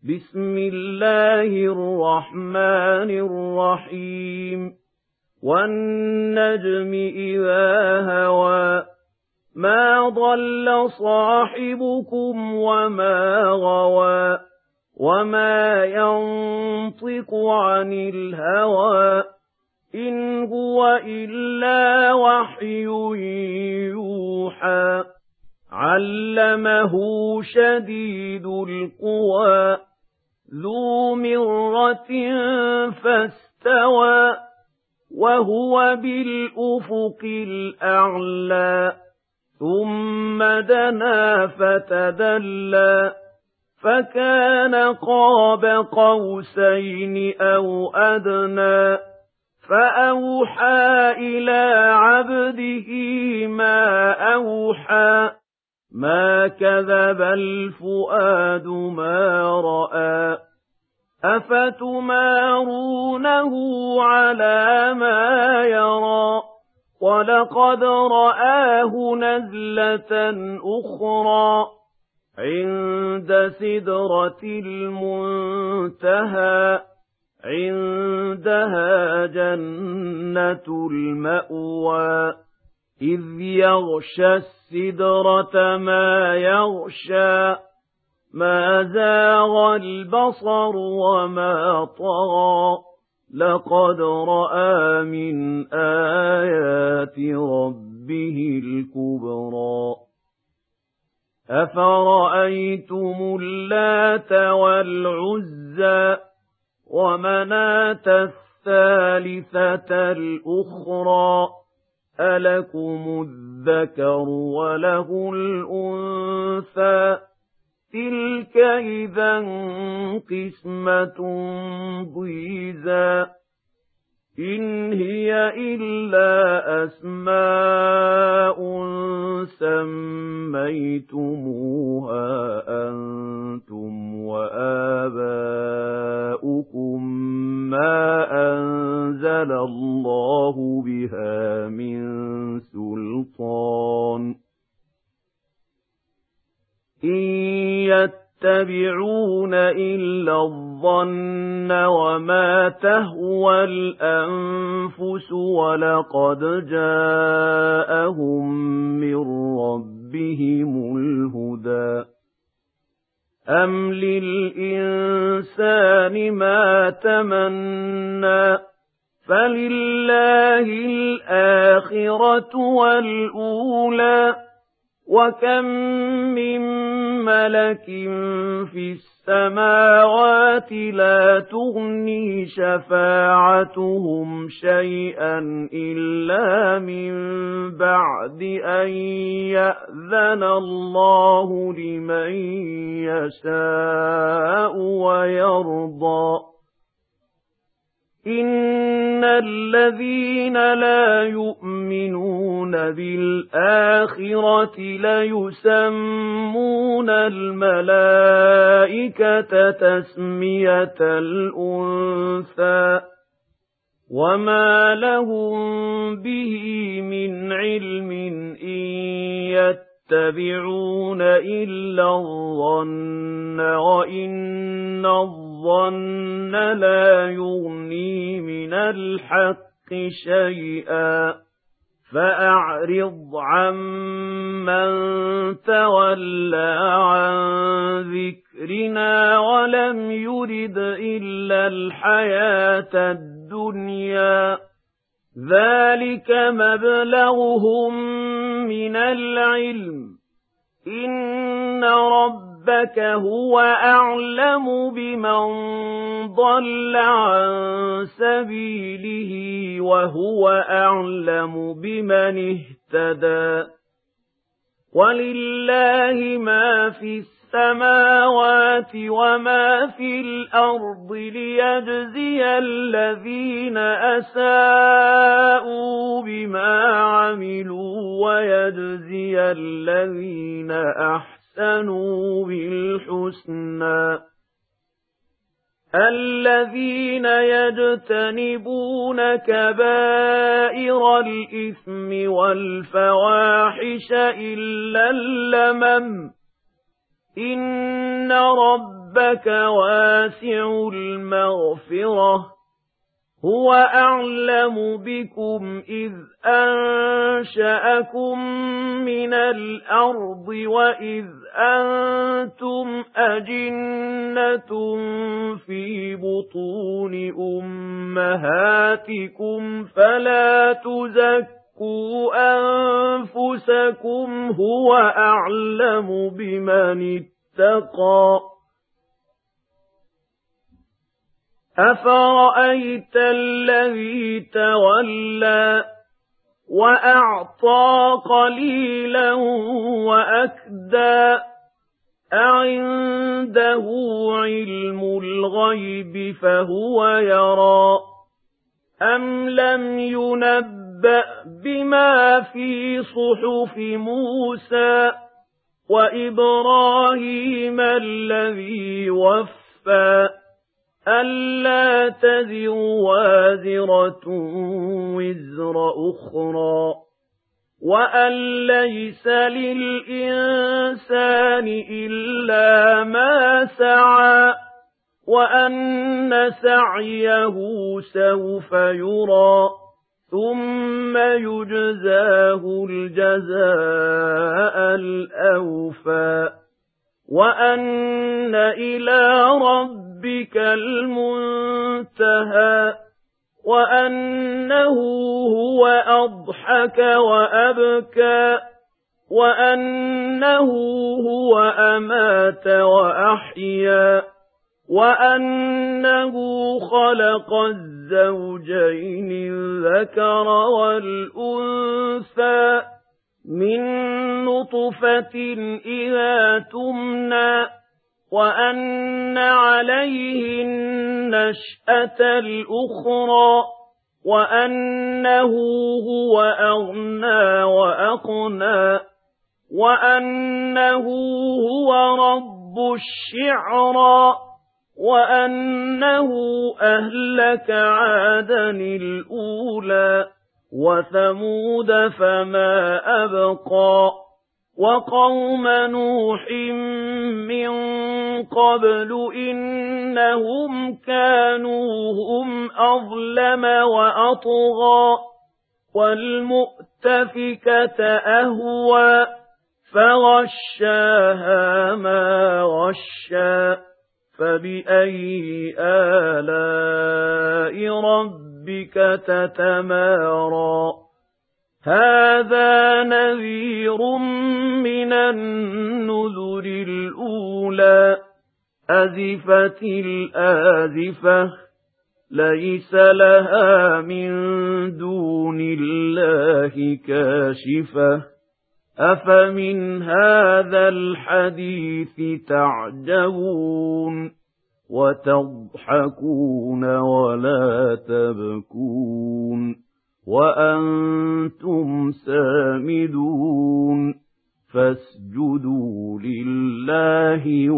بسم الله الرحمن الرحيم والنجم إذا هوى ما ضل صاحبكم وما غوى وما ينطق عن الهوى إن هو إلا وحي يوحى علمه شديد القوى ذو مرة فاستوى وهو بالأفق الأعلى ثم دنا فتدلى فكان قاب قوسين أو أدنى فأوحى إلى عبده ما أوحى ما كذب الفؤاد ما رأى أفتمارونه على ما يرى ولقد رآه نزلة أخرى عند سدرة المنتهى عندها جنة المأوى إذ يغشى السدرة ما يغشى ما زاغ البصر وما طغى لقد رأى من آيات ربه الكبرى أفرأيتم اللات والعزى ومناة الثالثة الأخرى ألكم الذكر وله الأنثى تلك إذا قسمة ضيزى إن هي إلا أسماء سميتموها أنتم وآباؤكم ما أنزل الله بها من سلطان إن يتبعون إلا الظن وما تهوى الأنفس ولقد جاءهم من ربهم الهدى أم للإنسان ما تمنى فلله الآخرة والأولى وكم من ملك في السماوات لا تغني شفاعتهم شيئا إلا من بعد أن يأذن الله لمن يشاء ويرضى إن الذين لا يؤمنون بالآخرة ليسمون الملائكة تسمية الأنثى وما لهم به من علم إن يتبعون إلا الظن وإن الظن لا يغني من الحق شيئا فأعرض عمن تولى عن ذكرنا ولم يرد إلا الحياة الدنيا ذلك مبلغهم من العلم إن ربك هو أعلم بمن ضل عن سبيله وهو أعلم بمن اهتدى ولله ما في السماوات وما في الأرض ليجزي الذين أساءوا بما عملوا ويجزي الذين أحسنوا بالحسنى الذين يجتنبون كبائر الإثم والفواحش إلا اللمم إن ربك واسع المغفرة هو أعلم بكم إذ أنشأكم من الأرض وإذ أنتم أجنة في بطون أمهاتكم فلا تزكوا أنفسكم هو أعلم بمن اتقى أفرأيت الذي تولى وأعطى قليلا وأكدى أعنده علم الغيب فهو يرى أم لم ينبأ بما في صحف موسى وإبراهيم الذي وفى ألا تزر وازرة وزر أخرى وأن ليس للإنسان إلا ما سعى وأن سعيه سوف يرى ثم يجزاه الجزاء الأوفى وأن إلى ربك المنتهى وأنه هو أضحك وأبكى وأنه هو أمات وأحيا وأنه خلق الزوجين الذكر والأنثى من نطفة إذا تمنى وأن عليه النشأة الأخرى وأنه هو أغنى وأقنى وأنه هو رب الشعرى وأنه أهلك عادا الأولى وثمود فما أبقى وقوم نوح من قبل إنهم كانوا هم أظلم وأطغى والمؤتفكة أهوى فغشاها ما غشا فبأي آلاء ربك تتمارى هذا نذير من النذر الأولى أزفت الآزفة ليس لها من دون الله كاشفة أفمن هذا الحديث تعجبون وتضحكون ولا تبكون وأنتم سامدون فاسجدوا لله